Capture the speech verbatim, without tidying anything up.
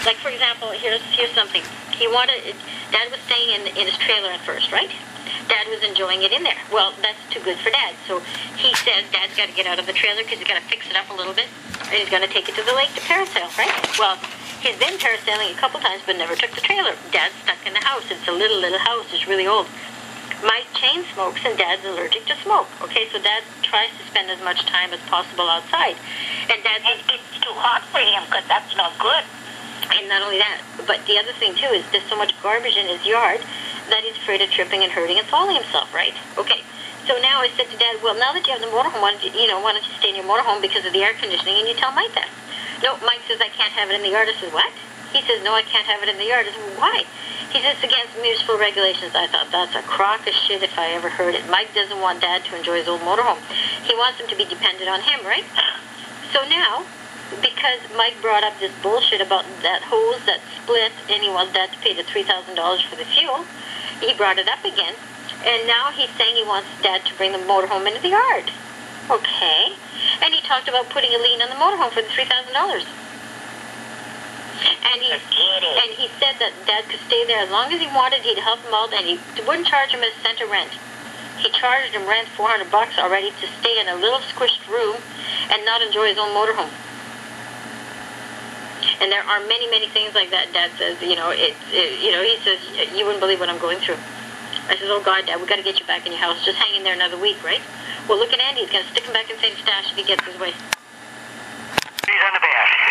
Like, for example, here's here's something. He wanted, Dad was staying in, in his trailer at first, right? Dad was enjoying it in there. Well, that's too good for Dad. So he says Dad's got to get out of the trailer because he's got to fix it up a little bit. And he's going to take it to the lake to parasail, right? Well, he's been parasailing a couple times but never took the trailer. Dad's stuck in the house. It's a little, little house. It's really old. Mike chain smokes and Dad's allergic to smoke. Okay, so Dad tries to spend as much time as possible outside. And Dad says, it's too hot for him because that's not good. And not only that, but the other thing too is there's so much garbage in his yard that he's afraid of tripping and hurting and falling himself, right? Okay, so now I said to Dad, well, now that you have the motorhome, why don't you, you know, why don't you stay in your motorhome because of the air conditioning? And you tell Mike that. No, Mike says, I can't have it in the yard. I said, what? He says, no, I can't have it in the yard. I said, why? He says, it's against municipal regulations. I thought, that's a crock of shit if I ever heard it. Mike doesn't want Dad to enjoy his old motorhome. He wants him to be dependent on him, right? So now, because Mike brought up this bullshit about that hose that split and he wants Dad to pay the three thousand dollars for the fuel, he brought it up again. And now he's saying he wants Dad to bring the motorhome into the yard. Okay. And he talked about putting a lien on the motorhome for the three thousand dollars. And he, and he said that Dad could stay there as long as he wanted. He'd help him out, and he wouldn't charge him a cent of rent. He charged him rent four hundred bucks already to stay in a little squished room and not enjoy his own motorhome. And there are many, many things like that. Dad says, you know, it's, it, you know, he says, you wouldn't believe what I'm going through. I says, oh God, Dad, we got to get you back in your house. Just hang in there another week, right? Well, look at Andy. He's going to stick him back in the same stash if he gets his way. He's on the bed.